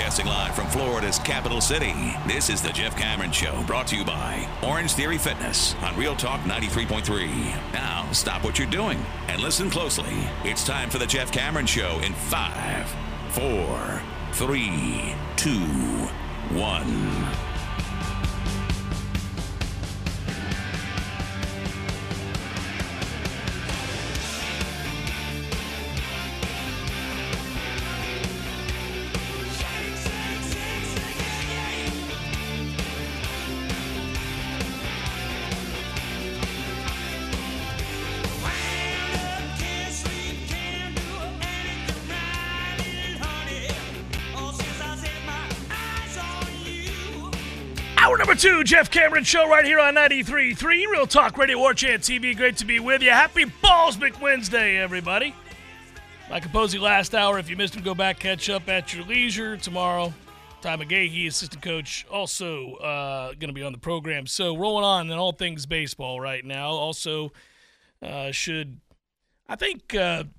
Broadcasting live from Florida's capital city, this is the Jeff Cameron Show, brought to you by Orange Theory Fitness on Real Talk 93.3. Now, stop what you're doing and listen closely. It's time for the Jeff Cameron Show in 5, 4, 3, 2, 1. Hour number 2, Jeff Cameron Show right here on 93.3, Real Talk Radio, War Chant TV. Great to be with you. Happy Ballsmick Wednesday, everybody. Mike Capozzi last hour. If you missed him, go back, catch up at your leisure. Tomorrow, Ty McGahee, assistant coach, also going to be on the program. So rolling on in all things baseball right now. Also should, I think,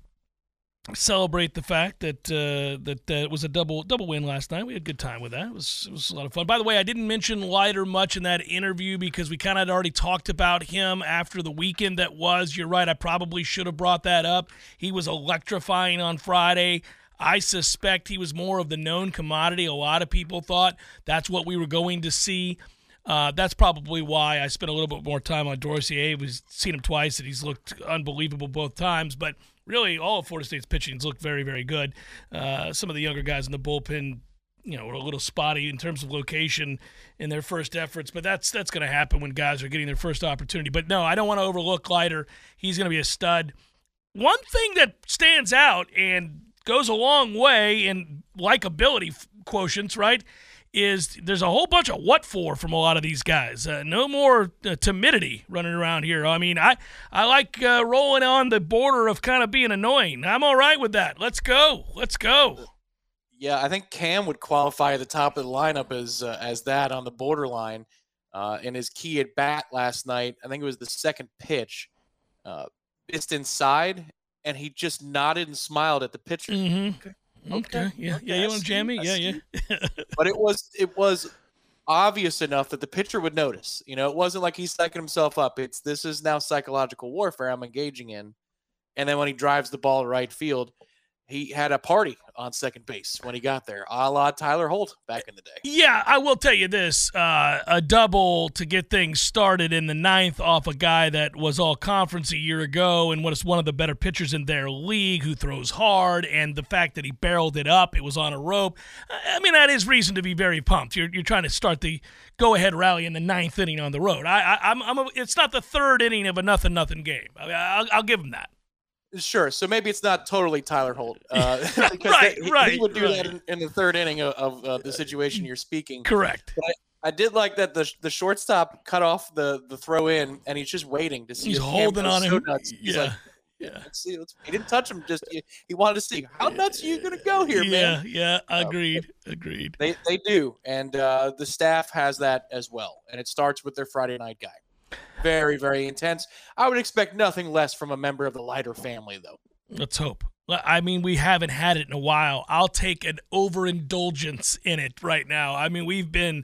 celebrate the fact that it was a double win last night. We had a good time with that. It was a lot of fun. By the way, I didn't mention Leiter much in that interview because we kind of had already talked about him after the weekend that was. You're right, I probably should have brought that up. He was electrifying on Friday. I suspect he was more of the known commodity. A lot of people thought that's what we were going to see. That's probably why I spent a little bit more time on Dorsey. We've seen him twice, and he's looked unbelievable both times. But really, all of Florida State's pitching's looked very, very good. Some of the younger guys in the bullpen, were a little spotty in terms of location in their first efforts. But that's going to happen when guys are getting their first opportunity. But no, I don't want to overlook Leiter. He's going to be a stud. One thing that stands out and goes a long way in likability quotients, right, is there's a whole bunch of what for from a lot of these guys. No more timidity running around here. I mean, I like rolling on the border of kind of being annoying. I'm all right with that. Let's go. Yeah, I think Cam would qualify at the top of the lineup as that on the borderline. In his key at bat last night, I think it was the second pitch, missed inside, and he just nodded and smiled at the pitcher. Mm-hmm. Okay. Yeah. You want to jam me? Yeah. But it was obvious enough that the pitcher would notice. It wasn't like he's psyching himself up. This is now psychological warfare I'm engaging in. And then when he drives the ball to right field, he had a party on second base when he got there, a la Tyler Holt back in the day. Yeah, I will tell you this. A double to get things started in the ninth off a guy that was all conference a year ago and was one of the better pitchers in their league who throws hard, and the fact that he barreled it up, it was on a rope. I mean, that is reason to be very pumped. You're trying to start the go-ahead rally in the ninth inning on the road. It's not the third inning of a nothing game. I'll give him that. Sure. So maybe it's not totally Tyler Holt. Because right. He would do that in the third inning of the situation you're speaking. Correct. But I did like that the shortstop cut off the throw in, and he's just waiting to see. He's holding on him. Nuts. He's yeah. Let's see. He didn't touch him. Just he wanted to see how nuts are you going to go here, man. Yeah. Agreed. They do, and the staff has that as well, and it starts with their Friday night guy. Very, very intense. I would expect nothing less from a member of the Leiter family, though. Let's hope. I mean, we haven't had it in a while. I'll take an overindulgence in it right now. I mean, we've been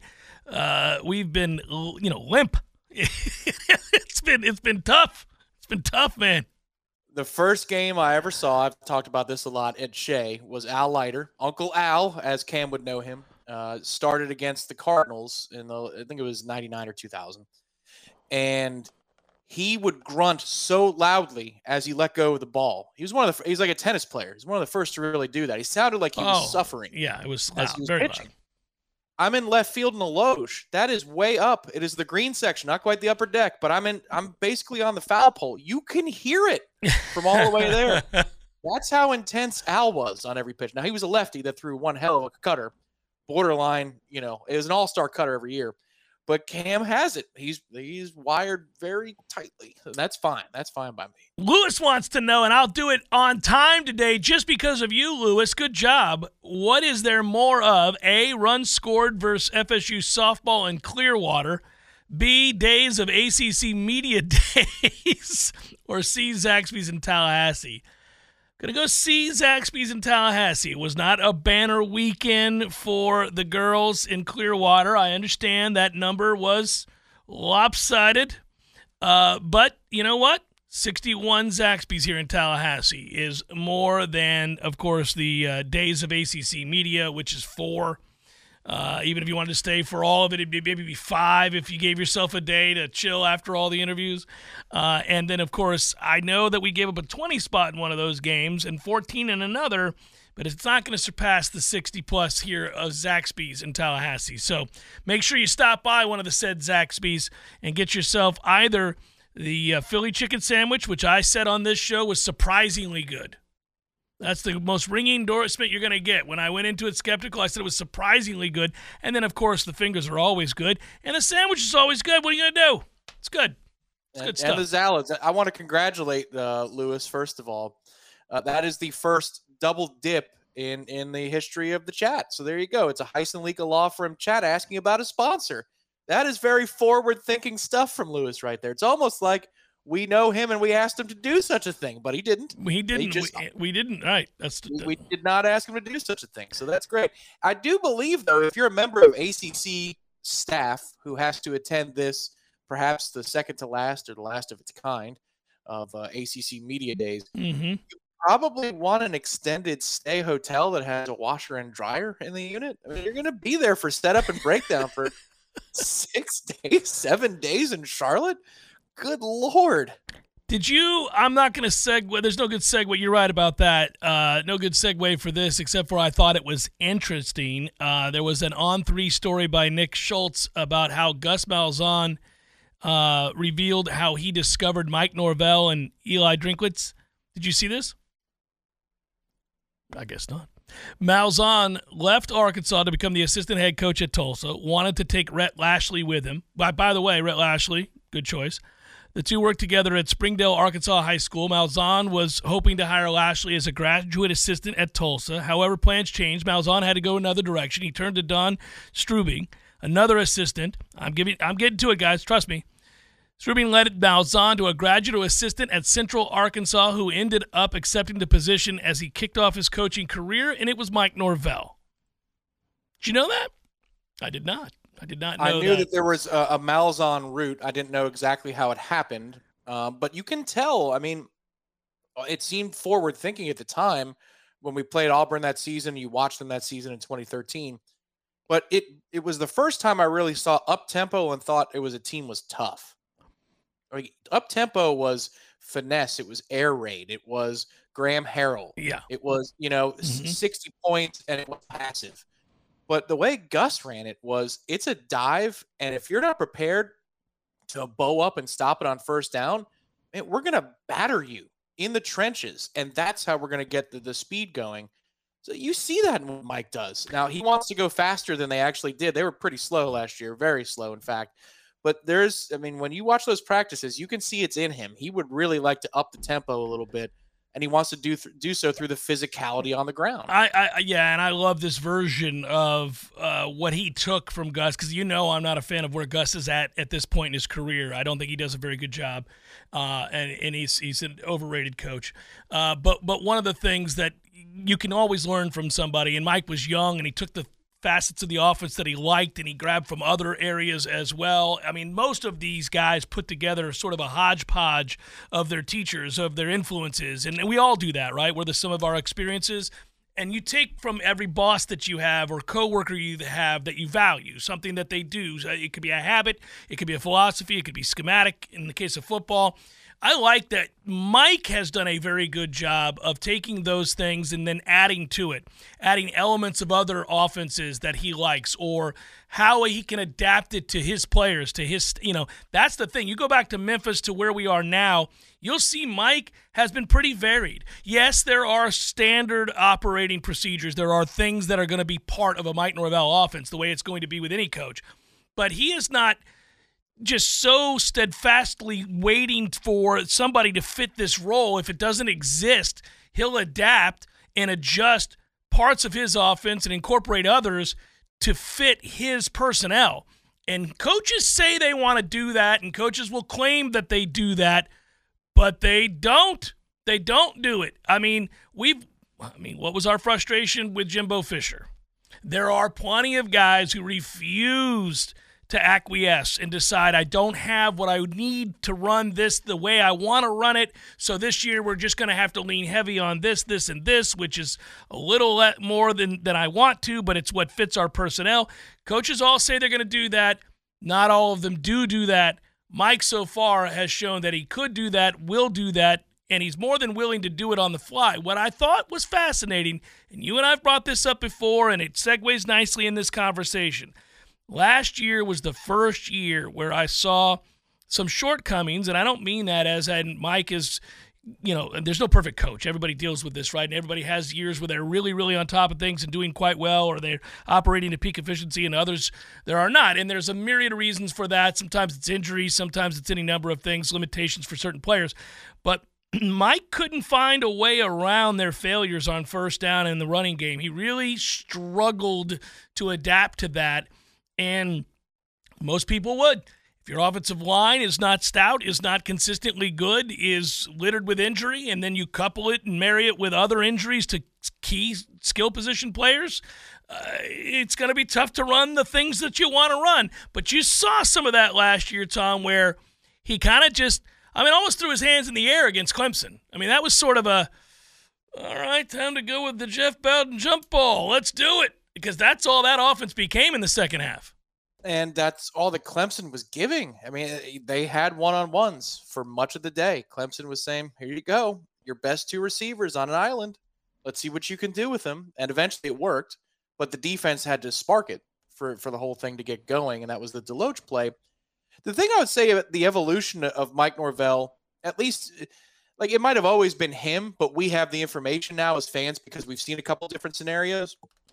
limp. It's been tough. It's been tough, man. The first game I ever saw, I've talked about this a lot at Shea, was Al Leiter. Uncle Al, as Cam would know him, started against the Cardinals in I think it was 99 or 2000. And he would grunt so loudly as he let go of the ball. He's like a tennis player. He's one of the first to really do that. He sounded like he was suffering. Yeah, it was loud, as he was very pitching. loud. I'm in left field in the loge. That is way up. It is the green section, not quite the upper deck, but I'm basically on the foul pole. You can hear it from all the way there. That's how intense Al was on every pitch. Now, he was a lefty that threw one hell of a cutter. Borderline, it was an all-star cutter every year. But Cam has it. He's wired very tightly. That's fine. That's fine by me. Lewis wants to know, and I'll do it on time today just because of you, Lewis. Good job. What is there more of? A, runs scored versus FSU softball in Clearwater. B, days of ACC media days. Or C, Zaxby's in Tallahassee. Going to go see Zaxby's in Tallahassee. It was not a banner weekend for the girls in Clearwater. I understand that number was lopsided. But you know what? 61 Zaxby's here in Tallahassee is more than, of course, the days of ACC media, which is 4. Even if you wanted to stay for all of it, it'd maybe be 5 if you gave yourself a day to chill after all the interviews. And then, of course, I know that we gave up a 20 spot in one of those games and 14 in another, but it's not going to surpass the 60-plus here of Zaxby's in Tallahassee. So make sure you stop by one of the said Zaxby's and get yourself either the Philly chicken sandwich, which I said on this show was surprisingly good. That's the most ringing endorsement you're going to get. When I went into it skeptical, I said it was surprisingly good. And then, of course, the fingers are always good. And the sandwich is always good. What are you going to do? It's good. It's good stuff. And the salads. I want to congratulate Lewis, first of all. That is the first double dip in the history of the chat. So there you go. It's a Heisen Leaka Law Firm chat asking about a sponsor. That is very forward-thinking stuff from Lewis right there. It's almost like we know him and we asked him to do such a thing, but he didn't. We didn't. We didn't. Right. We did not ask him to do such a thing. So that's great. I do believe, though, if you're a member of ACC staff who has to attend this, perhaps the second to last or the last of its kind of ACC Media Days, you probably want an extended stay hotel that has a washer and dryer in the unit. I mean, you're going to be there for setup and breakdown for 6 days, 7 days in Charlotte. Good Lord. I'm not going to segue. There's no good segue. You're right about that. No good segue for this, except for I thought it was interesting. There was an On3 story by Nick Schultz about how Gus Malzahn revealed how he discovered Mike Norvell and Eli Drinkwitz. Did you see this? I guess not. Malzahn left Arkansas to become the assistant head coach at Tulsa, wanted to take Rhett Lashley with him. By the way, Rhett Lashley, good choice. The two worked together at Springdale, Arkansas High School. Malzahn was hoping to hire Lashley as a graduate assistant at Tulsa. However, plans changed. Malzahn had to go another direction. He turned to Don Strubing, another assistant. I'm getting to it, guys. Trust me. Strubing led Malzahn to a graduate assistant at Central Arkansas who ended up accepting the position as he kicked off his coaching career, and it was Mike Norvell. Did you know that? I did not. I did not know that. I knew that there was a Malzahn route. I didn't know exactly how it happened, but you can tell. I mean, it seemed forward-thinking at the time when we played Auburn that season. You watched them that season in 2013. But it was the first time I really saw up-tempo and thought it was a team was tough. I mean, up-tempo was finesse. It was air raid. It was Graham Harrell. Yeah. It was, 60 points, and it was passive. But the way Gus ran it was it's a dive, and if you're not prepared to bow up and stop it on first down, man, we're going to batter you in the trenches, and that's how we're going to get the speed going. So you see that in what Mike does. Now, he wants to go faster than they actually did. They were pretty slow last year, very slow, in fact. But when you watch those practices, you can see it's in him. He would really like to up the tempo a little bit, and he wants to do so through the physicality on the ground. And I love this version of what he took from Gus, because I'm not a fan of where Gus is at this point in his career. I don't think he does a very good job, and he's an overrated coach. But one of the things that you can always learn from somebody, and Mike was young, and he took the facets of the offense that he liked, and he grabbed from other areas as well. I mean, most of these guys put together sort of a hodgepodge of their teachers, of their influences, and we all do that, right? We're the sum of our experiences, and you take from every boss that you have or coworker you have that you value, something that they do. It could be a habit, it could be a philosophy, it could be schematic in the case of football. I like that Mike has done a very good job of taking those things and then adding to it, adding elements of other offenses that he likes or how he can adapt it to his players, to his, that's the thing. You go back to Memphis to where we are now, you'll see Mike has been pretty varied. Yes, there are standard operating procedures. There are things that are going to be part of a Mike Norvell offense, the way it's going to be with any coach. But he is not just so steadfastly waiting for somebody to fit this role. If it doesn't exist, he'll adapt and adjust parts of his offense and incorporate others to fit his personnel. And coaches say they want to do that, and coaches will claim that they do that, but they don't. They don't do it. I mean, what was our frustration with Jimbo Fisher? There are plenty of guys who refused to acquiesce and decide, I don't have what I would need to run this the way I want to run it, so this year we're just going to have to lean heavy on this, and this, which is a little more than I want to, but it's what fits our personnel. Coaches all say they're going to do that. Not all of them do that. Mike so far has shown that he could do that, will do that, and he's more than willing to do it on the fly. What I thought was fascinating, and you and I have brought this up before, and it segues nicely in this conversation. Last year was the first year where I saw some shortcomings, and I don't mean that as in Mike is, there's no perfect coach. Everybody deals with this, right? And everybody has years where they're really, really on top of things and doing quite well, or they're operating at peak efficiency, and others there are not. And there's a myriad of reasons for that. Sometimes it's injuries, sometimes it's any number of things, limitations for certain players. But Mike couldn't find a way around their failures on first down in the running game. He really struggled to adapt to that. And most people would. If your offensive line is not stout, is not consistently good, is littered with injury, and then you couple it and marry it with other injuries to key skill position players, it's going to be tough to run the things that you want to run. But you saw some of that last year, Tom, where he kind of just, almost threw his hands in the air against Clemson. That was sort of all right, time to go with the Jeff Bowden jump ball. Let's do it. Because that's all that offense became in the second half. And that's all that Clemson was giving. They had one-on-ones for much of the day. Clemson was saying, here you go, your best two receivers on an island. Let's see what you can do with them. And eventually it worked, but the defense had to spark it for the whole thing to get going, and that was the Deloach play. The thing I would say about the evolution of Mike Norvell, at least it might have always been him, but we have the information now as fans because we've seen a couple different scenarios.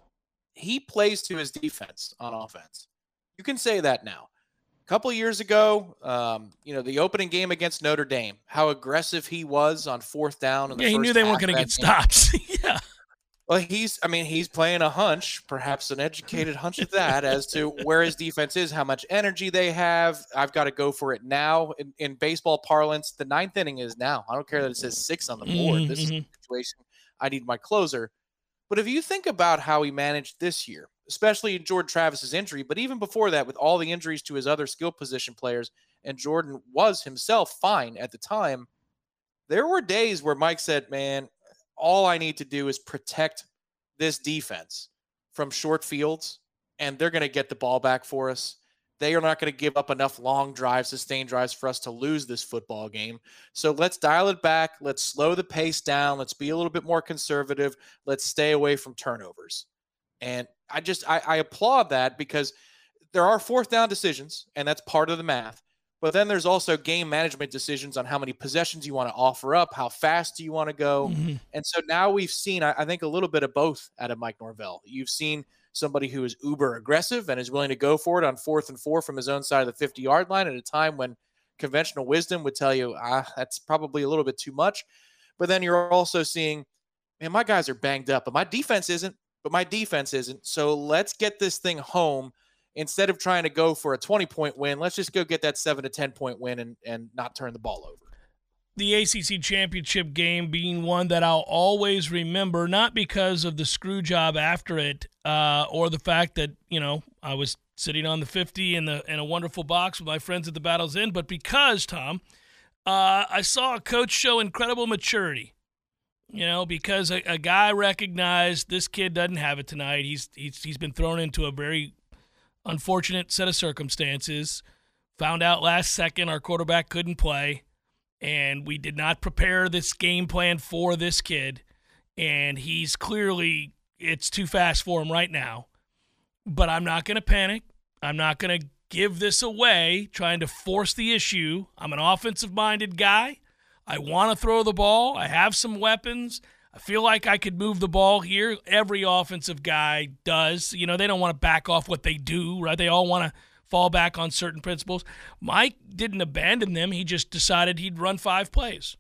He plays to his defense on offense. You can say that now. A couple of years ago, the opening game against Notre Dame, how aggressive he was on fourth down. In the he first knew they weren't going to get stops. Yeah. Well, he's playing a hunch, perhaps an educated hunch of that, as to where his defense is, how much energy they have. I've got to go for it now. In baseball parlance, the ninth inning is now. I don't care that it says 6 on the board. Mm-hmm. This is the situation. I need my closer. But if you think about how he managed this year, especially Jordan Travis's injury, but even before that, with all the injuries to his other skill position players, and Jordan was himself fine at the time, there were days where Mike said, man, all I need to do is protect this defense from short fields, and they're going to get the ball back for us. They are not going to give up enough long drives, sustained drives for us to lose this football game. So let's dial it back. Let's slow the pace down. Let's be a little bit more conservative. Let's stay away from turnovers. And I applaud that because there are fourth down decisions, and that's part of the math. But then there's also game management decisions on how many possessions you want to offer up, how fast do you want to go. Mm-hmm. And so now we've seen, I think, a little bit of both out of Mike Norvell. You've seen somebody who is uber aggressive and is willing to go for it on 4th and 4 from his own side of the 50-yard line at a time when conventional wisdom would tell you, that's probably a little bit too much. But then you're also seeing, man, my guys are banged up, but my defense isn't. So let's get this thing home. Instead of trying to go for a 20-point win, let's just go get that 7 to 10-point win and not turn the ball over. The ACC championship game being one that I'll always remember, not because of the screw job after it or the fact that, I was sitting on the 50 in a wonderful box with my friends at the Battle's End, but because, Tom, I saw a coach show incredible maturity. Because a guy recognized this kid doesn't have it tonight. He's been thrown into a very unfortunate set of circumstances. Found out last second our quarterback couldn't play, and we did not prepare this game plan for this kid. And he's clearly, it's too fast for him right now. But I'm not going to panic. I'm not going to give this away, trying to force the issue. I'm an offensive-minded guy. I want to throw the ball. I have some weapons. I feel like I could move the ball here. Every offensive guy does. They don't want to back off what they do, right? They all want to fall back on certain principles. Mike didn't abandon them. He just decided he'd run 5 plays.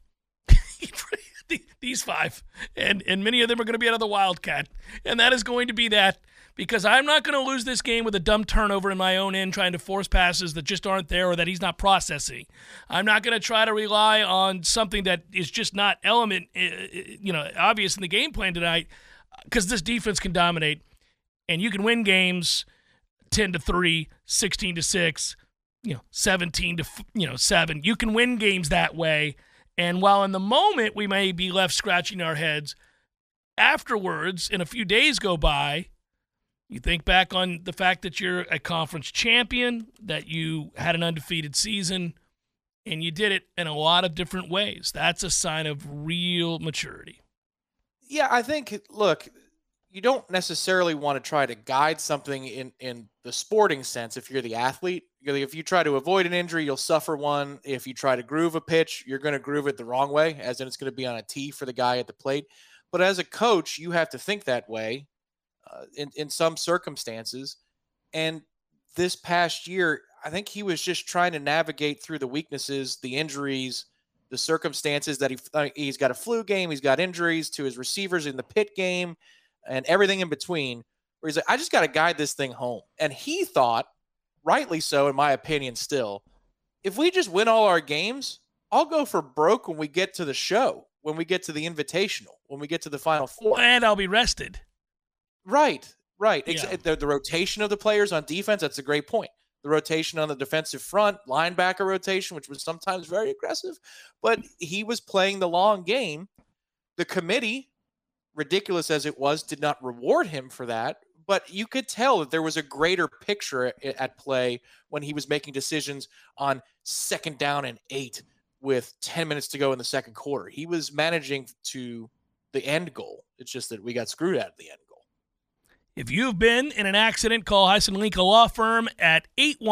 These 5. And many of them are going to be out of the Wildcat. And that is going to be that because I'm not going to lose this game with a dumb turnover in my own end trying to force passes that just aren't there or that he's not processing. I'm not going to try to rely on something that is just not obvious in the game plan tonight, because this defense can dominate, and you can win games 10-3, 16-6, 17-7. You can win games that way. And while in the moment we may be left scratching our heads, afterwards, and a few days go by, you think back on the fact that you're a conference champion, that you had an undefeated season, and you did it in a lot of different ways. That's a sign of real maturity. Yeah, I think, look, you don't necessarily want to try to guide something in the sporting sense if you're the athlete. If you try to avoid an injury, you'll suffer one. If you try to groove a pitch, you're going to groove it the wrong way, as in it's going to be on a tee for the guy at the plate. But as a coach, you have to think that way in some circumstances. And this past year, I think he was just trying to navigate through the weaknesses, the injuries, the circumstances that he's got a flu game, he's got injuries to his receivers in the pit game, and everything in between, where he's like, I just got to guide this thing home. And he thought, rightly so, in my opinion still, if we just win all our games, I'll go for broke when we get to the show, when we get to the Invitational, when we get to the Final Four. And I'll be rested. Right. Yeah. The rotation of the players on defense, that's a great point. The rotation on the defensive front, linebacker rotation, which was sometimes very aggressive, but he was playing the long game. The committee, ridiculous as it was, did not reward him for that, but you could tell that there was a greater picture at play when he was making decisions on 2nd down and 8 with 10 minutes to go in the second quarter. He was managing to the end goal. It's just that we got screwed out of the end goal. If you've been in an accident, call Heisen Linka Law Firm at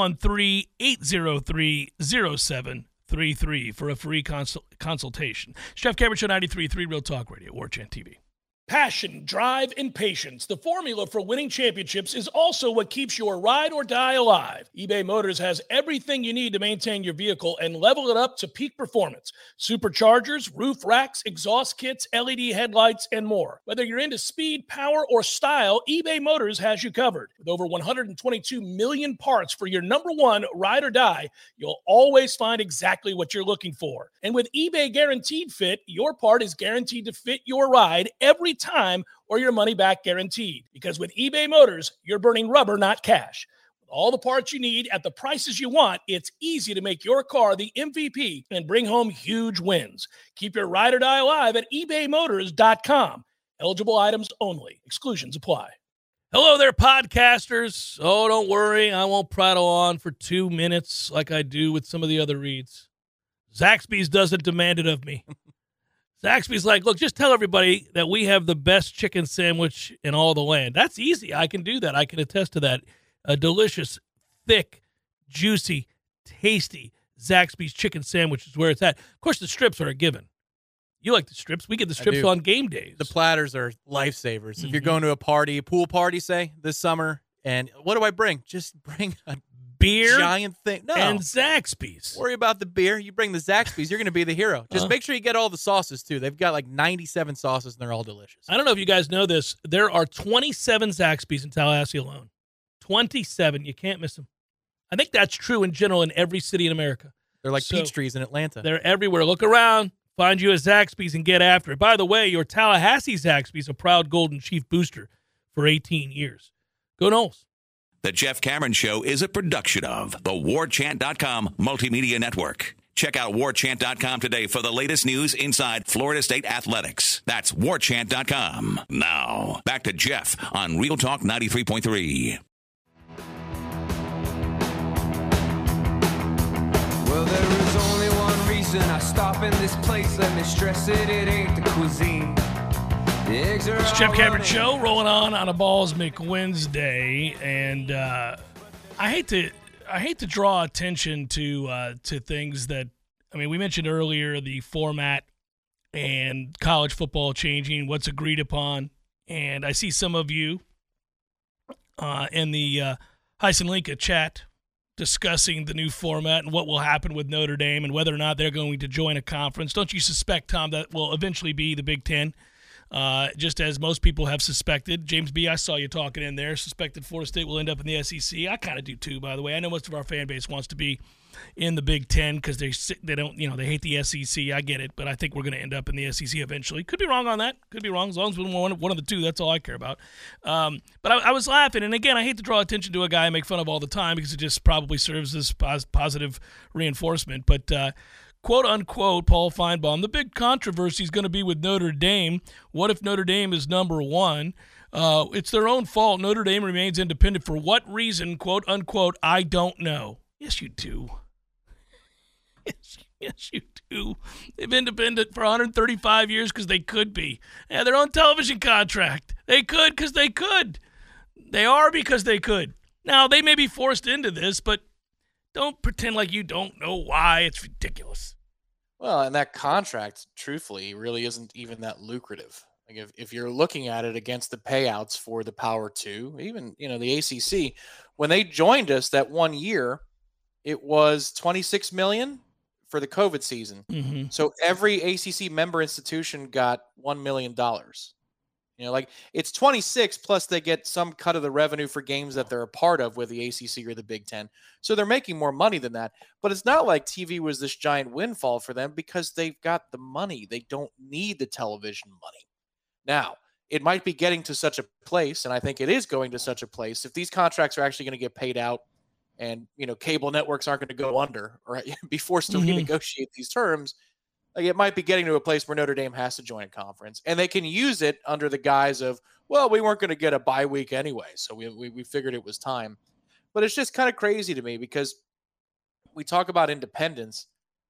813-803-0733 for a free consultation. Jeff Cameron Show, 93.3 Real Talk Radio, War Chant TV. Passion, drive, and patience. The formula for winning championships is also what keeps your ride or die alive. eBay Motors has everything you need to maintain your vehicle and level it up to peak performance. Superchargers, roof racks, exhaust kits, LED headlights, and more. Whether you're into speed, power, or style, eBay Motors has you covered. With over 122 million parts for your number one ride or die, you'll always find exactly what you're looking for. And with eBay Guaranteed Fit, your part is guaranteed to fit your ride every time, or your money back guaranteed. Because with eBay Motors, you're burning rubber, not cash. With all the parts you need at the prices you want, it's easy to make your car the MVP and bring home huge wins. Keep your ride or die alive at ebaymotors.com. Eligible items only. Exclusions apply. Hello there, podcasters. Oh, don't worry. I won't prattle on for 2 minutes like I do with some of the other reads. Zaxby's doesn't demand it of me. Zaxby's like, look, just tell everybody that we have the best chicken sandwich in all the land. That's easy. I can do that. I can attest to that. A delicious, thick, juicy, tasty Zaxby's chicken sandwich is where it's at. Of course, the strips are a given. You like the strips. We get the strips on game days. The platters are lifesavers. Mm-hmm. If you're going to a party, a pool party, say, this summer, and what do I bring? Just bring a beer, giant thing. No. And Zaxby's. Worry about the beer. You bring the Zaxby's, you're going to be the hero. Just make sure you get all the sauces, too. They've got like 97 sauces, and they're all delicious. I don't know if you guys know this. There are 27 Zaxby's in Tallahassee alone. 27. You can't miss them. I think that's true in general in every city in America. They're like peach trees in Atlanta. They're everywhere. Look around. Find you a Zaxby's and get after it. By the way, your Tallahassee Zaxby's a proud Golden Chief booster for 18 years. Go Noles. The Jeff Cameron Show is a production of the WarChant.com Multimedia Network. Check out WarChant.com today for the latest news inside Florida State athletics. That's WarChant.com. Now, back to Jeff on Real Talk 93.3. Well, there is only one reason I stop in this place. Let me stress it, it ain't the cuisine. It's Jeff Cameron Show rolling on a Ballsmick Wednesday, and I hate to draw attention to things that, I mean, we mentioned earlier the format and college football changing, what's agreed upon, and I see some of you in the Heisen Linka chat discussing the new format and what will happen with Notre Dame and whether or not they're going to join a conference. Don't you suspect, Tom, that will eventually be the Big Ten? just as most people have suspected. James B., I saw you talking in there, suspected Florida State will end up in the SEC. I kind of do too, by the way. I know most of our fan base wants to be in the Big Ten because they don't, they hate the SEC. I get it, but I think we're going to end up in the SEC eventually. Could be wrong on that. Could be wrong. As long as we're one of the two, that's all I care about. But I was laughing, and again, I hate to draw attention to a guy I make fun of all the time because it just probably serves as positive reinforcement. But quote unquote, Paul Feinbaum, the big controversy is going to be with Notre Dame. What if Notre Dame is number one? It's their own fault. Notre Dame remains independent. For what reason? Quote unquote, I don't know. Yes, you do. Yes, you do. They've been independent for 135 years because they could be. They had their own television contract. They could because they could. They are because they could. Now, they may be forced into this, but don't pretend like you don't know why. It's ridiculous. Well, and that contract, truthfully, really isn't even that lucrative. Like if you're looking at it against the payouts for the Power 2, even, the ACC, when they joined us that 1 year, it was $26 million for the COVID season. Mm-hmm. So every ACC member institution got $1 million. It's 26 plus they get some cut of the revenue for games that they're a part of with the ACC or the Big Ten. So they're making more money than that. But it's not like TV was this giant windfall for them because they've got the money. They don't need the television money. Now, it might be getting to such a place, and I think it is going to such a place, if these contracts are actually going to get paid out and, cable networks aren't going to go under or be forced to renegotiate these terms, it might be getting to a place where Notre Dame has to join a conference. And they can use it under the guise of, well, we weren't going to get a bye week anyway, so we figured it was time. But it's just kind of crazy to me because we talk about independence.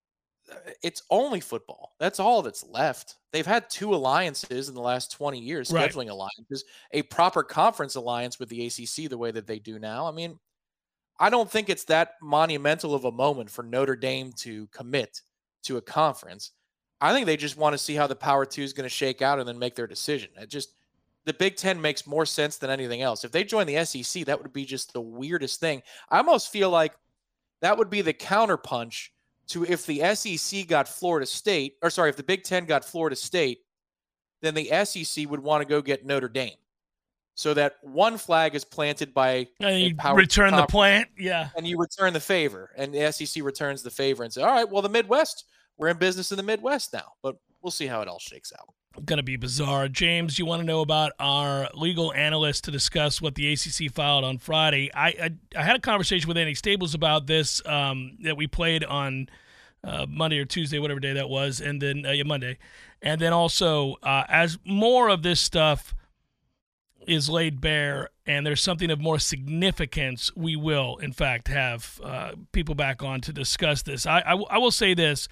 It's only football. That's all that's left. They've had 2 alliances in the last 20 years, scheduling alliances, a proper conference alliance with the ACC the way that they do now. I mean, I don't think it's that monumental of a moment for Notre Dame to commit to a conference. I think they just want to see how the Power 2 is going to shake out and then make their decision. The Big Ten makes more sense than anything else. If they join the SEC, that would be just the weirdest thing. I almost feel like that would be the counterpunch to if the SEC got Florida State, or sorry, if the Big Ten got Florida State, then the SEC would want to go get Notre Dame. So that one flag is planted by you return the plant, and you return the favor, and the SEC returns the favor and say, all right, well, the Midwest, we're in business in the Midwest now, but we'll see how it all shakes out. Going to be bizarre. James, you want to know about our legal analyst to discuss what the ACC filed on Friday? I had a conversation with Andy Stables about this that we played on Monday or Tuesday, whatever day that was, and then Monday. And then also, as more of this stuff is laid bare and there's something of more significance, we will, in fact, have people back on to discuss this. I will say this.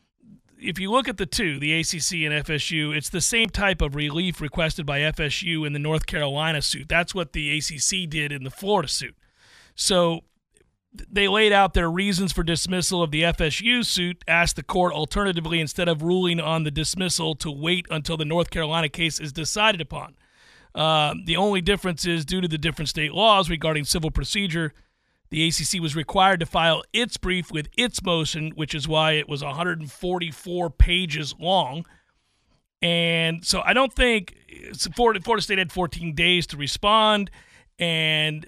If you look at the two, the ACC and FSU, it's the same type of relief requested by FSU in the North Carolina suit. That's what the ACC did in the Florida suit. So they laid out their reasons for dismissal of the FSU suit, asked the court alternatively, instead of ruling on the dismissal, to wait until the North Carolina case is decided upon. The only difference is due to the different state laws regarding civil procedure, the ACC was required to file its brief with its motion, which is why it was 144 pages long. And so I don't think Florida State had 14 days to respond, and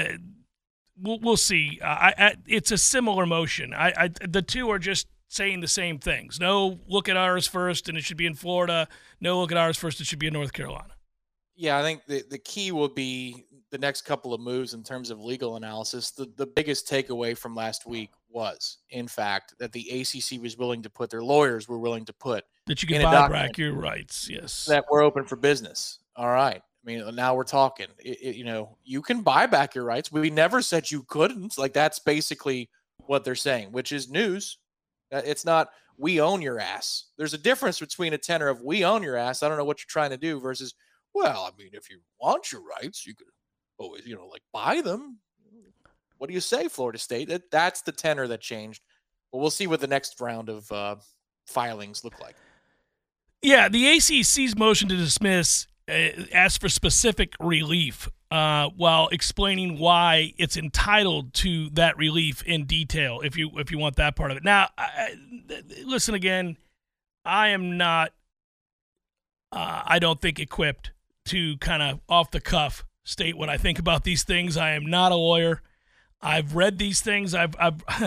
we'll see. It's a similar motion. The two are just saying the same things. No, look at ours first, and it should be in Florida. No, look at ours first, it should be in North Carolina. Yeah, I think the key will be the next couple of moves in terms of legal analysis. The biggest takeaway from last week was, in fact, that the ACC was willing to put, their lawyers were willing to put, that you can buy back your rights, yes. That we're open for business. All right. I mean, now we're talking. You can buy back your rights. We never said you couldn't. Like, that's basically what they're saying, which is news. It's not, we own your ass. There's a difference between a tenor of we own your ass, I don't know what you're trying to do, versus, well, I mean, if you want your rights, you could always, buy them. What do you say, Florida State? That's the tenor that changed. Well, we'll see what the next round of filings look like. Yeah, the ACC's motion to dismiss asks for specific relief while explaining why it's entitled to that relief in detail, if you want that part of it. Now, listen again, I am not I don't think equipped to kind of off the cuff state what I think about these things. I am not a lawyer. I've read these things. I've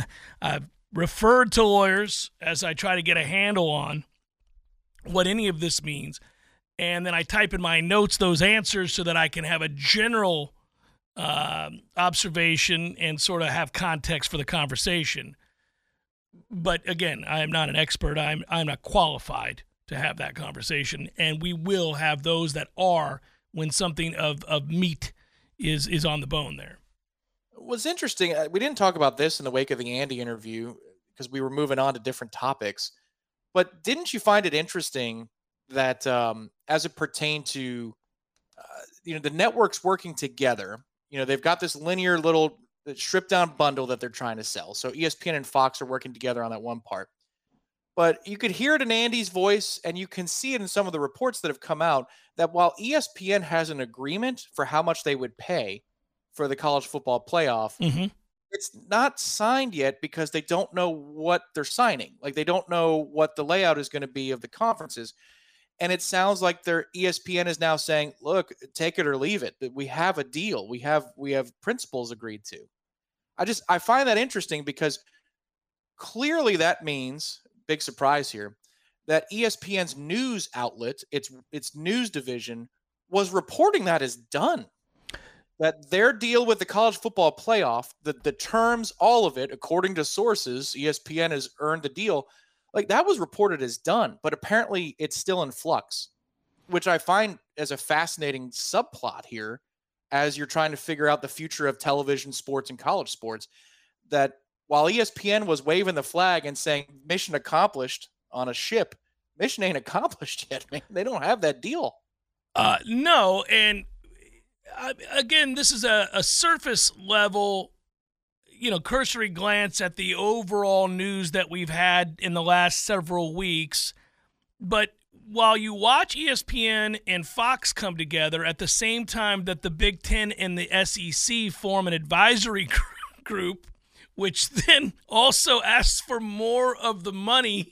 referred to lawyers as I try to get a handle on what any of this means. And then I type in my notes those answers so that I can have a general observation and sort of have context for the conversation. But again, I am not an expert. I'm not qualified to have that conversation. And we will have those that are when something of meat is on the bone there. What's interesting, we didn't talk about this in the wake of the Andy interview because we were moving on to different topics. But didn't you find it interesting that as it pertained to, the networks working together, they've got this linear little stripped down bundle that they're trying to sell. So ESPN and Fox are working together on that one part. But you could hear it in Andy's voice, and you can see it in some of the reports that have come out, that while ESPN has an agreement for how much they would pay for the college football playoff, it's not signed yet because they don't know what they're signing. Like, they don't know what the layout is going to be of the conferences. And it sounds like their ESPN is now saying, look, take it or leave it. We have a deal. We have principles agreed to. I find that interesting because clearly that means, big surprise here, that ESPN's news outlet, its news division, was reporting that as done. That their deal with the college football playoff, the terms, all of it, according to sources, ESPN has earned the deal. Like, that was reported as done, but apparently it's still in flux, which I find as a fascinating subplot here as you're trying to figure out the future of television sports and college sports, that while ESPN was waving the flag and saying mission accomplished on a ship, mission ain't accomplished yet, man. They don't have that deal. No, and again, this is a surface level, cursory glance at the overall news that we've had in the last several weeks. But while you watch ESPN and Fox come together at the same time that the Big Ten and the SEC form an advisory group, which then also asks for more of the money,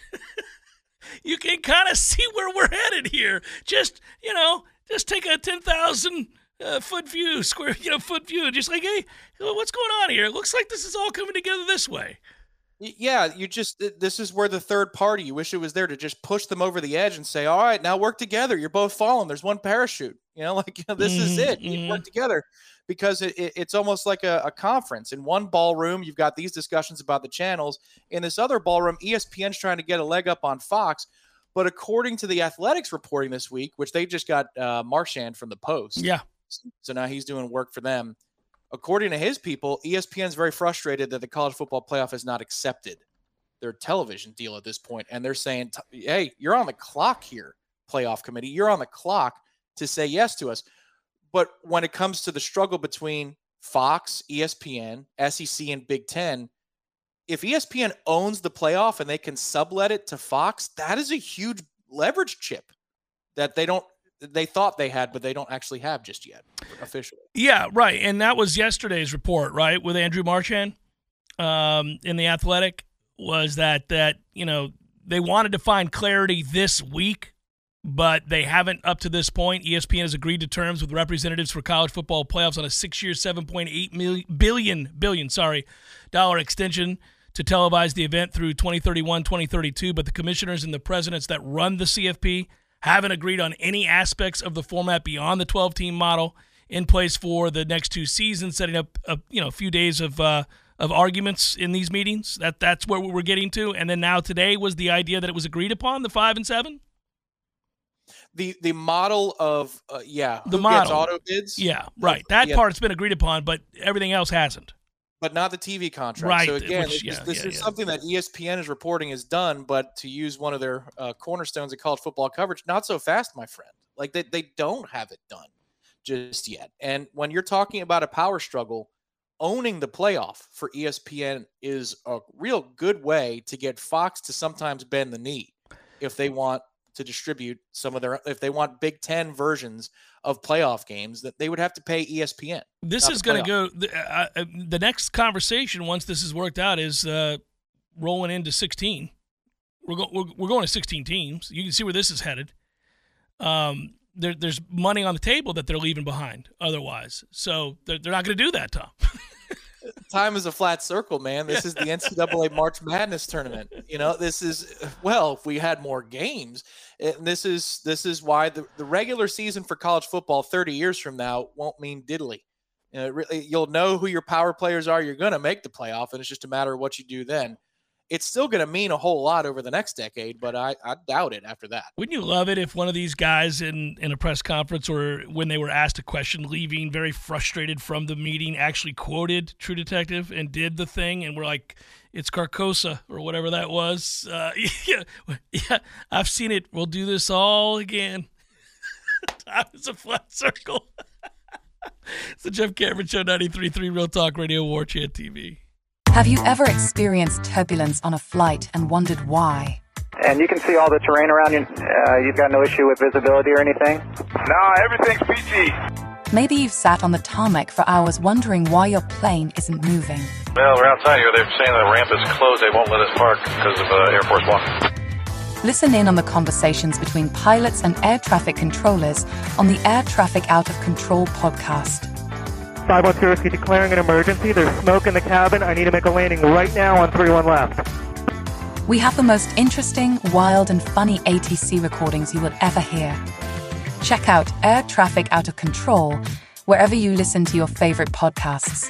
you can kind of see where we're headed here. Just take a 10,000 foot view, just like, hey, what's going on here? It looks like this is all coming together this way. Yeah, this is where the third party, you wish it was there to just push them over the edge and say, all right, now work together. You're both falling. There's one parachute. This is it. You work together, because it's almost like a conference. In one ballroom, you've got these discussions about the channels. In this other ballroom, ESPN's trying to get a leg up on Fox. But according to the Athletics reporting this week, which they just got Marchand from the Post. Yeah. So now he's doing work for them. According to his people, ESPN's very frustrated that the college football playoff has not accepted their television deal at this point. And they're saying, hey, you're on the clock here, playoff committee. You're on the clock to say yes to us. But when it comes to the struggle between Fox, ESPN, SEC, and Big Ten, if ESPN owns the playoff and they can sublet it to Fox, that is a huge leverage chip that they thought they had, but they don't actually have just yet officially. Yeah, right. And that was yesterday's report, right, with Andrew Marchand in The Athletic, was that they wanted to find clarity this week, but they haven't up to this point. ESPN has agreed to terms with representatives for college football playoffs on a 6-year, $7.8 billion extension to televise the event through 2031-2032, but the commissioners and the presidents that run the CFP haven't agreed on any aspects of the format beyond the 12-team model in place for the next 2 seasons, setting up a few days of arguments in these meetings. That's where we were getting to. And then now today was the idea that it was agreed upon, the 5 and 7. The model of the who model gets auto bids. Yeah, right. That part's been agreed upon, but everything else hasn't. But not the TV contract. Right. So again, this is something that ESPN is reporting is done, but to use one of their cornerstones of college football coverage, not so fast, my friend. Like they don't have it done just yet. And when you're talking about a power struggle, owning the playoff for ESPN is a real good way to get Fox to sometimes bend the knee if they want to distribute if they want Big Ten versions of playoff games, that they would have to pay ESPN. This is going to go the next conversation once this is worked out is rolling into 16. We're going to 16 teams. You can see where this is headed. there's money on the table that they're leaving behind otherwise. So they're not going to do that, Tom. Time is a flat circle, man. This is the NCAA March Madness tournament. This is, well, if we had more games, and this is why the regular season for college football 30 years from now won't mean diddly. You'll know who your power players are. You're going to make the playoff, and it's just a matter of what you do then. It's still going to mean a whole lot over the next decade, but I doubt it after that. Wouldn't you love it if one of these guys in a press conference or when they were asked a question, leaving very frustrated from the meeting, actually quoted True Detective and did the thing, and we're like, it's Carcosa or whatever that was. Yeah, I've seen it. We'll do this all again. Time is a flat circle. It's the Jeff Cameron Show, 93.3 Real Talk Radio, War Chant TV. Have you ever experienced turbulence on a flight and wondered why? And you can see all the terrain around you. You've got no issue with visibility or anything? No, everything's PG. Maybe you've sat on the tarmac for hours wondering why your plane isn't moving. Well, we're outside here. They're saying the ramp is closed. They won't let us park because of Air Force One. Listen in on the conversations between pilots and air traffic controllers on the Air Traffic Out of Control podcast. 512 Whiskey declaring an emergency. There's smoke in the cabin. I need to make a landing right now on 31 left. We have the most interesting, wild, and funny ATC recordings you will ever hear. Check out Air Traffic Out of Control wherever you listen to your favorite podcasts.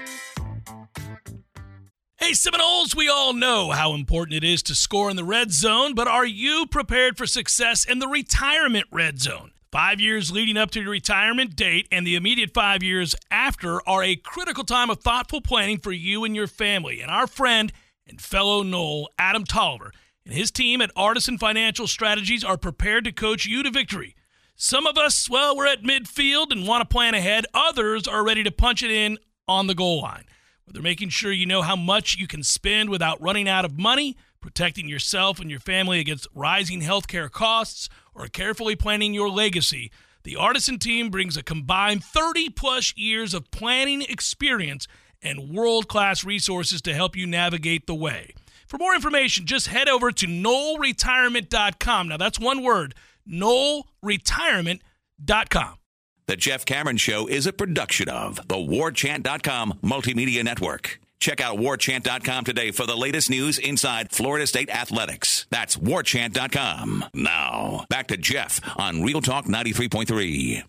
Hey, Seminoles, we all know how important it is to score in the red zone, but are you prepared for success in the retirement red zone? 5 years leading up to your retirement date and the immediate 5 years after are a critical time of thoughtful planning for you and your family. And our friend and fellow Knoll, Adam Tolliver, and his team at Artisan Financial Strategies are prepared to coach you to victory. Some of us, well, we're at midfield and want to plan ahead. Others are ready to punch it in on the goal line. They're making sure you know how much you can spend without running out of money, protecting yourself and your family against rising healthcare costs, or carefully planning your legacy. The Artisan team brings a combined 30-plus years of planning experience and world-class resources to help you navigate the way. For more information, just head over to knollretirement.com. Now, that's one word, knollretirement.com. The Jeff Cameron Show is a production of the WarChant.com Multimedia Network. Check out WarChant.com today for the latest news inside Florida State athletics. That's WarChant.com. Now, back to Jeff on Real Talk 93.3.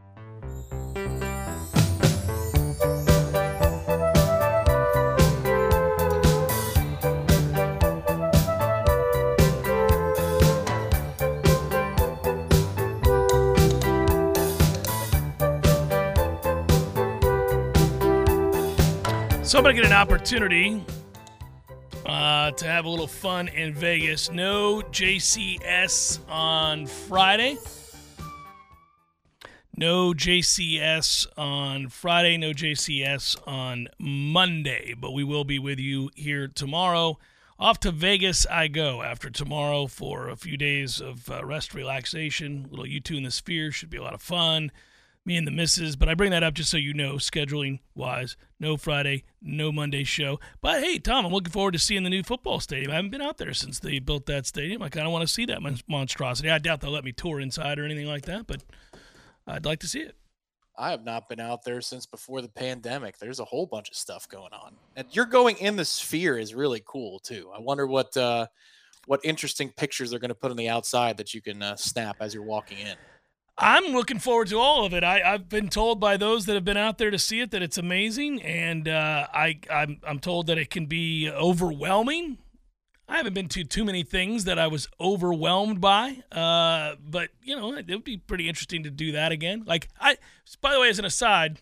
So I'm going to get an opportunity to have a little fun in Vegas. No JCS on Friday. No JCS on Friday. No JCS on Monday. But we will be with you here tomorrow. Off to Vegas I go after tomorrow for a few days of rest, relaxation. A little U2 in the Sphere. Should be a lot of fun. Me and the missus, but I bring that up just so you know, scheduling-wise, no Friday, no Monday show. But, hey, Tom, I'm looking forward to seeing the new football stadium. I haven't been out there since they built that stadium. I kind of want to see that monstrosity. I doubt they'll let me tour inside or anything like that, but I'd like to see it. I have not been out there since before the pandemic. There's a whole bunch of stuff going on. And you're going in the Sphere is really cool, too. I wonder what interesting pictures they're going to put on the outside that you can snap as you're walking in. I'm looking forward to all of it. I've been told by those that have been out there to see it that it's amazing, and I'm told that it can be overwhelming. I haven't been to too many things that I was overwhelmed by, but it would be pretty interesting to do that again. By the way, as an aside,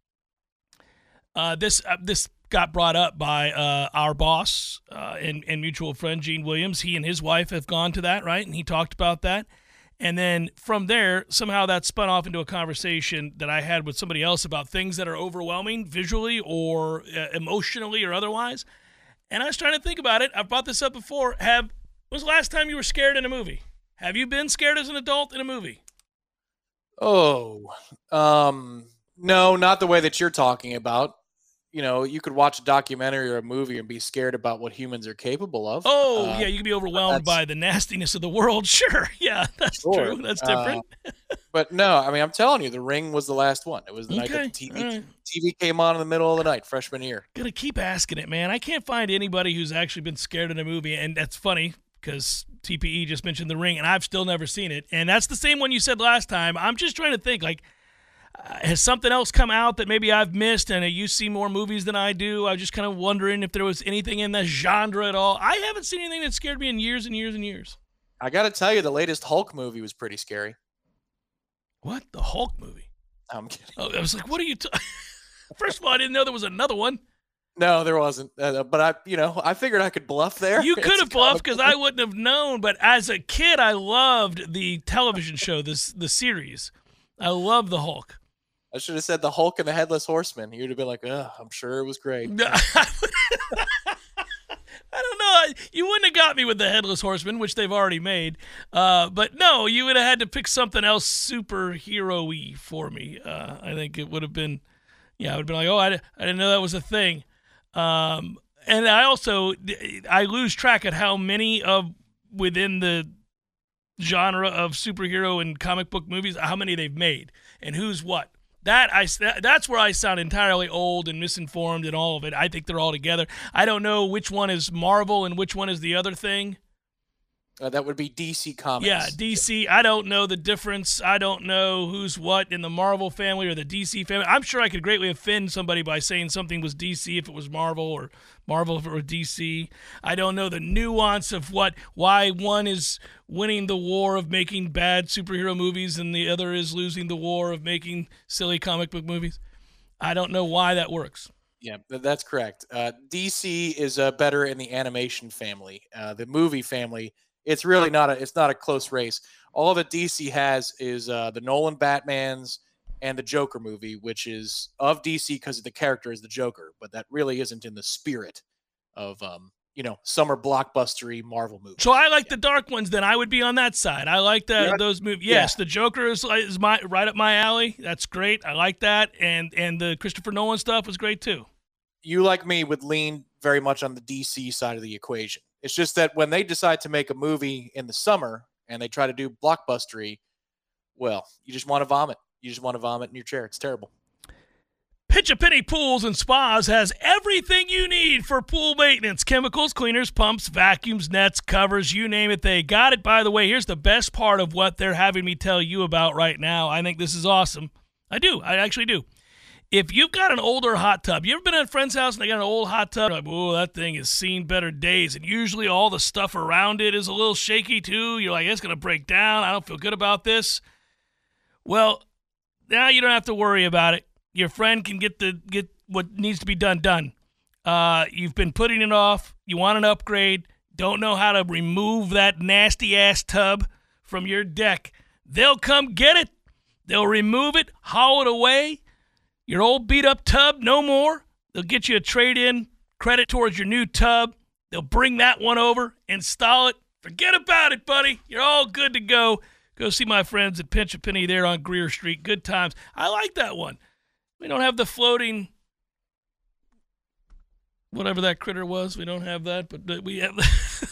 this got brought up by our boss and mutual friend Gene Williams. He and his wife have gone to that, right? And he talked about that. And then from there, somehow that spun off into a conversation that I had with somebody else about things that are overwhelming visually or emotionally or otherwise. And I was trying to think about it. I've brought this up before. When was the last time you were scared in a movie? Have you been scared as an adult in a movie? Oh, no, not the way that you're talking about. you could watch a documentary or a movie and be scared about what humans are capable of. Oh, yeah, you can be overwhelmed by the nastiness of the world. Sure, yeah, that's true. That's different. But no, I mean, I'm telling you, The Ring was the last one. It was the night that the TV came on in the middle of the night, freshman year. Gonna keep asking it, man. I can't find anybody who's actually been scared in a movie, and that's funny because TPE just mentioned The Ring, and I've still never seen it. And that's the same one you said last time. I'm just trying to think, like, has something else come out that maybe I've missed? And you see more movies than I do. I was just kind of wondering if there was anything in that genre at all. I haven't seen anything that scared me in years and years and years. I got to tell you, the latest Hulk movie was pretty scary. What? The Hulk movie? I'm kidding. Oh, I was like, what are you First of all, I didn't know there was another one. No, there wasn't. But I figured I could bluff there. You could have bluffed because I wouldn't have known. But as a kid, I loved the television show, the series. I love the Hulk. I should have said the Hulk and the Headless Horseman. You'd have been like, I'm sure it was great. I don't know. You wouldn't have got me with the Headless Horseman, which they've already made. But no, you would have had to pick something else superhero-y for me. I think it would have been, I would have been like, I didn't know that was a thing. And I lose track of how many within the genre of superhero and comic book movies, how many they've made and who's what. That's where I sound entirely old and misinformed and all of it. I think they're all together. I don't know which one is Marvel and which one is the other thing. That would be DC Comics. Yeah, DC. I don't know the difference. I don't know who's what in the Marvel family or the DC family. I'm sure I could greatly offend somebody by saying something was DC if it was Marvel or Marvel if it were DC. I don't know the nuance of why one is winning the war of making bad superhero movies and the other is losing the war of making silly comic book movies. I don't know why that works. Yeah, that's correct. DC is better in the animation family. The movie family, it's really not a close race. All that DC has is the Nolan Batmans and the Joker movie, which is of DC because the character is the Joker, but that really isn't in the spirit of summer blockbustery Marvel movies. So I like the dark ones. Then I would be on that side. I like those movies. Yes, the Joker is right up my alley. That's great. I like that, and the Christopher Nolan stuff was great too. You, like me, would lean very much on the DC side of the equation. It's just that when they decide to make a movie in the summer and they try to do blockbustery, well, you just want to vomit. You just want to vomit in your chair. It's terrible. Pitch a Penny Pools and Spas has everything you need for pool maintenance. Chemicals, cleaners, pumps, vacuums, nets, covers, you name it, they got it. By the way, here's the best part of what they're having me tell you about right now. I think this is awesome. I do. I actually do. If you've got an older hot tub, you ever been at a friend's house and they got an old hot tub? Like, oh, that thing has seen better days. And usually all the stuff around it is a little shaky too. You're like, it's going to break down. I don't feel good about this. Well, now you don't have to worry about it. Your friend can get what needs to be done. You've been putting it off. You want an upgrade. Don't know how to remove that nasty-ass tub from your deck. They'll come get it. They'll remove it, haul it away. Your old beat-up tub, no more. They'll get you a trade-in credit towards your new tub. They'll bring that one over, install it. Forget about it, buddy. You're all good to go. Go see my friends at Pinch a Penny there on Greer Street. Good times. I like that one. We don't have the floating, whatever that critter was. We don't have that, but we have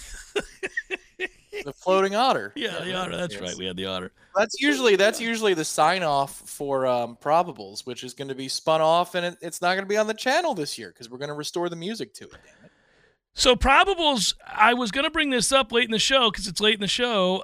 the floating otter. Yeah, the otter. That's right. We had the otter. That's usually the sign off for Probables, which is going to be spun off, and it's not going to be on the channel this year because we're going to restore the music to it. Damn it. So Probables, I was going to bring this up late in the show because it's late in the show.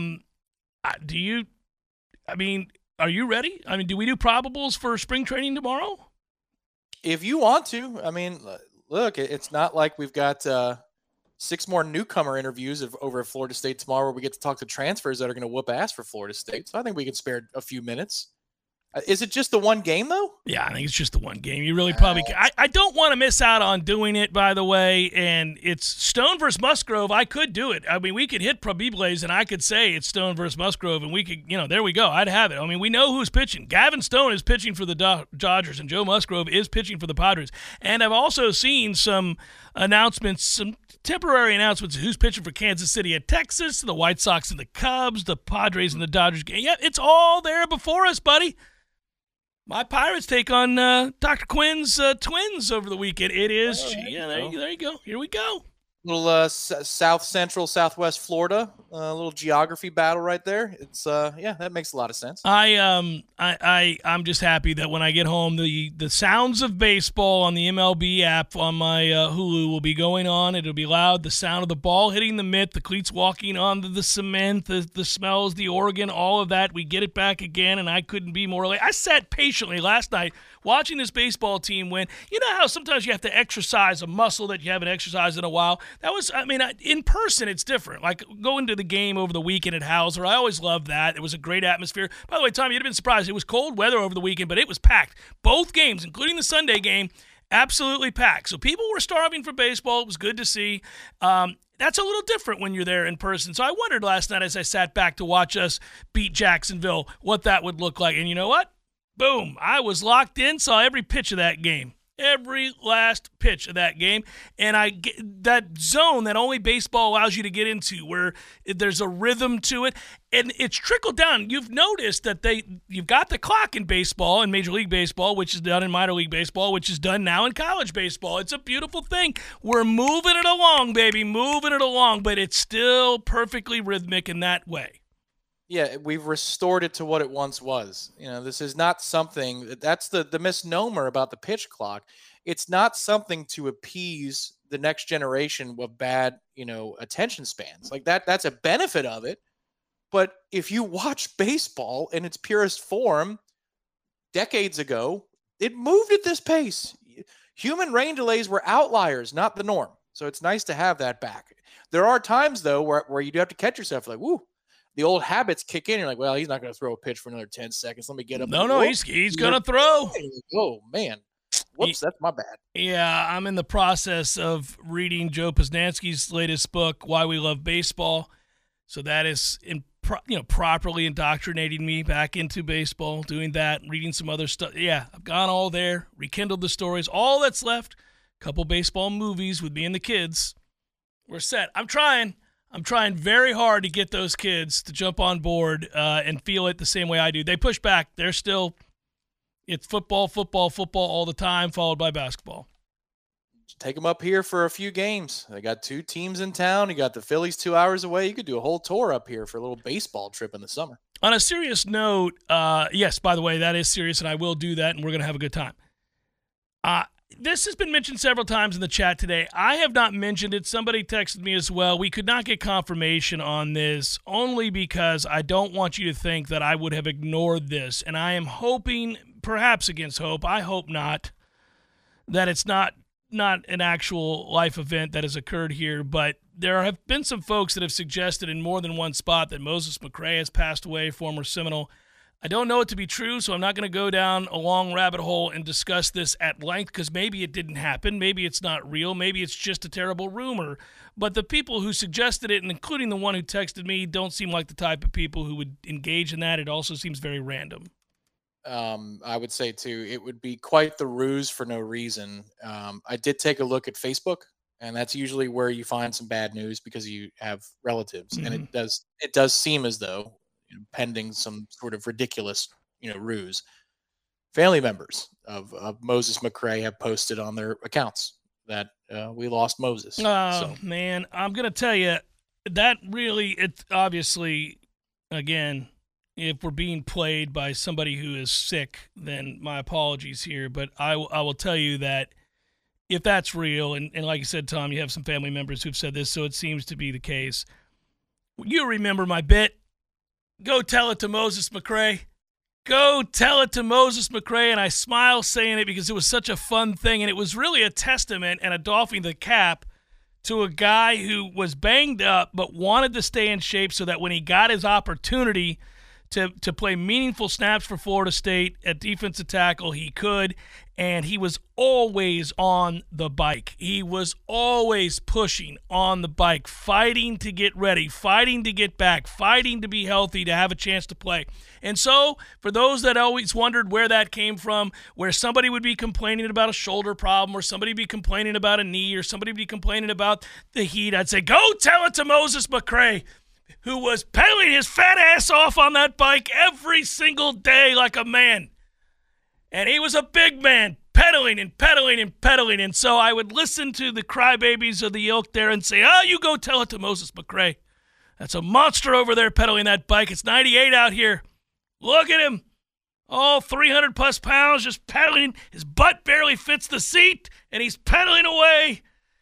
Are you ready? I mean, do we do Probables for spring training tomorrow? If you want to. I mean, look, it's not like we've got 6 more newcomer interviews over at Florida State tomorrow where we get to talk to transfers that are going to whoop ass for Florida State. So I think we can spare a few minutes. Is it just the one game, though? Yeah, I think it's just the one game. You really probably can. I don't want to miss out on doing it, by the way, and it's Stone versus Musgrove. I could do it. I mean, we could hit Probables, and I could say it's Stone versus Musgrove, and we could, there we go. I'd have it. I mean, we know who's pitching. Gavin Stone is pitching for the Dodgers, and Joe Musgrove is pitching for the Padres. And I've also seen some announcements, some temporary announcements of who's pitching for Kansas City and Texas, the White Sox and the Cubs, the Padres and the Dodgers. Yeah, it's all there before us, buddy. My Pirates take on Dr. Quinn's Twins over the weekend. It is, there you go. Here we go. Little south central, southwest Florida, little geography battle right there. It's that makes a lot of sense. I'm just happy that when I get home, the sounds of baseball on the MLB app on my Hulu will be going on. It'll be loud. The sound of the ball hitting the mitt, the cleats walking onto the cement, the smells, the organ, all of that. We get it back again, and I couldn't be more late. I sat patiently last night watching this baseball team win. You know how sometimes you have to exercise a muscle that you haven't exercised in a while? In person, it's different. Like going to the game over the weekend at Hauser, I always loved that. It was a great atmosphere. By the way, Tom, you'd have been surprised. It was cold weather over the weekend, but it was packed. Both games, including the Sunday game, absolutely packed. So people were starving for baseball. It was good to see. That's a little different when you're there in person. So I wondered last night as I sat back to watch us beat Jacksonville what that would look like. And you know what? Boom. I was locked in, saw every pitch of that game. Every last pitch of that game, and I get that zone that only baseball allows you to get into, where there's a rhythm to it, and it's trickled down. You've noticed that you've got the clock in baseball, in Major League Baseball, which is done in minor league baseball, which is done now in college baseball. It's a beautiful thing. We're moving it along, baby, moving it along, but it's still perfectly rhythmic in that way. Yeah, we've restored it to what it once was. This is not something that's the misnomer about the pitch clock. It's not something to appease the next generation of bad, attention spans. Like that's a benefit of it. But if you watch baseball in its purest form decades ago, it moved at this pace. Human rain delays were outliers, not the norm. So it's nice to have that back. There are times though where you do have to catch yourself like, woo. The old habits kick in. You're like, well, he's not going to throw a pitch for another 10 seconds. Let me get up. No, he's going to throw. Oh, man. Whoops, that's my bad. Yeah, I'm in the process of reading Joe Posnanski's latest book, Why We Love Baseball. So that is properly indoctrinating me back into baseball, doing that, reading some other stuff. Yeah, I've gone all there, rekindled the stories. All that's left, a couple baseball movies with me and the kids. We're set. I'm trying very hard to get those kids to jump on board and feel it the same way I do. They push back. They're still, it's football all the time, followed by basketball. Take them up here for a few games. They got 2 teams in town. You got the Phillies 2 hours away. You could do a whole tour up here for a little baseball trip in the summer. On a serious note, yes, by the way, that is serious, and I will do that, and we're going to have a good time. This has been mentioned several times in the chat today. I have not mentioned it. Somebody texted me as well. We could not get confirmation on this only because I don't want you to think that I would have ignored this. And I am hoping, perhaps against hope, I hope not, that it's not an actual life event that has occurred here. But there have been some folks that have suggested in more than one spot that Moses McCray has passed away, former Seminole. I don't know it to be true, so I'm not going to go down a long rabbit hole and discuss this at length because maybe it didn't happen. Maybe it's not real. Maybe it's just a terrible rumor. But the people who suggested it, and including the one who texted me, don't seem like the type of people who would engage in that. It also seems very random. I would say, too, it would be quite the ruse for no reason. I did take a look at Facebook, and that's usually where you find some bad news because you have relatives. Mm-hmm. And it does seem as though, pending some sort of ridiculous, ruse, family members of Moses McCray have posted on their accounts that we lost Moses. Man, I'm going to tell you that really, it's obviously, again, if we're being played by somebody who is sick, then my apologies here. But I will tell you that if that's real, and like you said, Tom, you have some family members who've said this, so it seems to be the case. You remember my bit. Go tell it to Moses McCray. Go tell it to Moses McCray. And I smile saying it because it was such a fun thing. And it was really a testament and a doffing the cap to a guy who was banged up but wanted to stay in shape so that when he got his opportunity to play meaningful snaps for Florida State at defensive tackle, he could. And he was always on the bike. He was always pushing on the bike, fighting to get ready, fighting to get back, fighting to be healthy, to have a chance to play. And so, for those that always wondered where that came from, where somebody would be complaining about a shoulder problem, or somebody would be complaining about a knee, or somebody would be complaining about the heat, I'd say, go tell it to Moses McCray, who was pedaling his fat ass off on that bike every single day like a man. And he was a big man, pedaling and pedaling and pedaling. And so I would listen to the crybabies of the ilk there and say, oh, you go tell it to Moses McRae. That's a monster over there pedaling that bike. It's 98 out here. Look at him. Oh, 300-plus pounds just pedaling. His butt barely fits the seat, and he's pedaling away.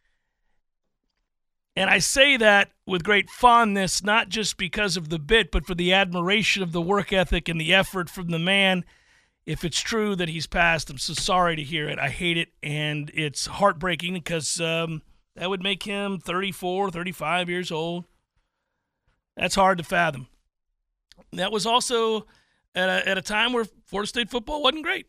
And I say that with great fondness, not just because of the bit, but for the admiration of the work ethic and the effort from the man. If it's true that he's passed, I'm so sorry to hear it. I hate it, and it's heartbreaking because that would make him 34, 35 years old. That's hard to fathom. That was also at a time where Florida State football wasn't great.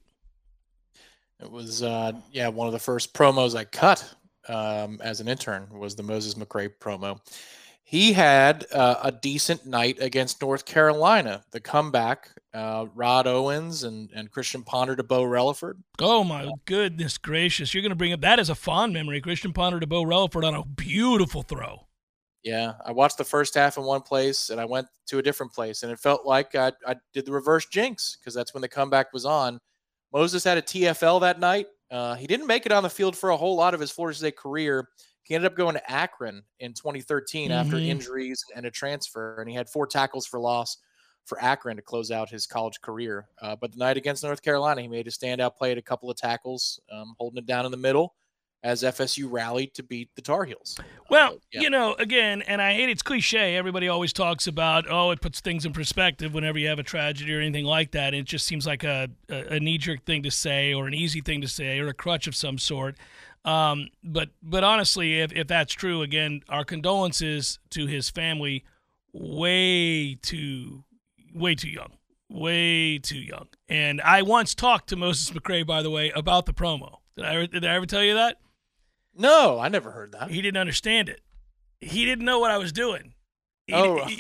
It was, one of the first promos I cut as an intern was the Moses McRae promo. He had a decent night against North Carolina. The comeback, Rod Owens and Christian Ponder to Bo Relaford. Oh, my goodness gracious. You're going to bring up – that is a fond memory. Christian Ponder to Bo Relaford on a beautiful throw. Yeah, I watched the first half in one place, and I went to a different place, and it felt like I did the reverse jinx because that's when the comeback was on. Moses had a TFL that night. He didn't make it on the field for a whole lot of his Florida State career. He ended up going to Akron in 2013 after injuries and a transfer, and he had 4 tackles for loss for Akron to close out his college career. But the night against North Carolina, he made a standout play at a couple of tackles, holding it down in the middle as FSU rallied to beat the Tar Heels. Well, again, and I hate it's cliche. Everybody always talks about, it puts things in perspective whenever you have a tragedy or anything like that. It just seems like a knee-jerk thing to say or an easy thing to say or a crutch of some sort. But honestly, if that's true, again, our condolences to his family. Way too young. Way too young. And I once talked to Moses McRae, by the way, about the promo. Did I ever tell you that? No, I never heard that. He didn't understand it. He didn't know what I was doing. No, and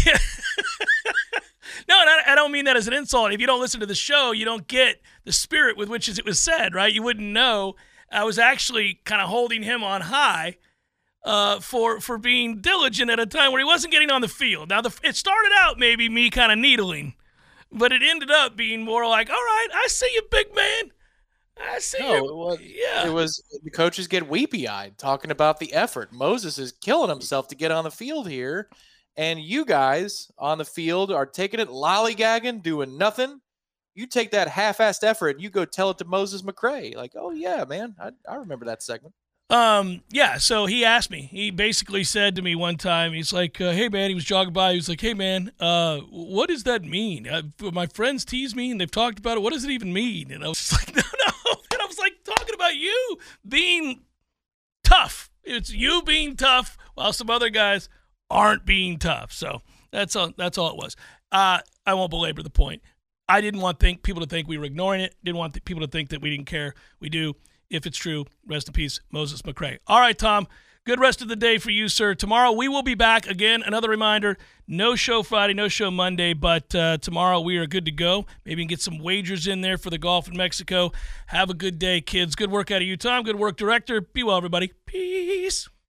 I don't mean that as an insult. If you don't listen to the show, you don't get the spirit with which it was said, right? You wouldn't know. I was actually kind of holding him on high for being diligent at a time where he wasn't getting on the field. Now, it started out maybe me kind of needling, but it ended up being more like, all right, I see you, big man. I see you. It was the coaches get weepy-eyed talking about the effort. Moses is killing himself to get on the field here, and you guys on the field are taking it lollygagging, doing nothing. You take that half-assed effort and you go tell it to Moses McRae. Like, oh, yeah, man, I remember that segment. So he asked me. He basically said to me one time, he's like, hey, man, he was jogging by. He was like, hey, man, what does that mean? My friends tease me, and they've talked about it. What does it even mean? And I was just like, no. And I was like, talking about you being tough. It's you being tough while some other guys aren't being tough. So that's all it was. I won't belabor the point. I didn't want people to think we were ignoring it. Didn't want people to think that we didn't care. We do. If it's true, rest in peace, Moses McRae. All right, Tom, good rest of the day for you, sir. Tomorrow we will be back. Again, another reminder, no show Friday, no show Monday, but tomorrow we are good to go. Maybe we can get some wagers in there for the golf in Mexico. Have a good day, kids. Good work out of you, Tom. Good work, director. Be well, everybody. Peace.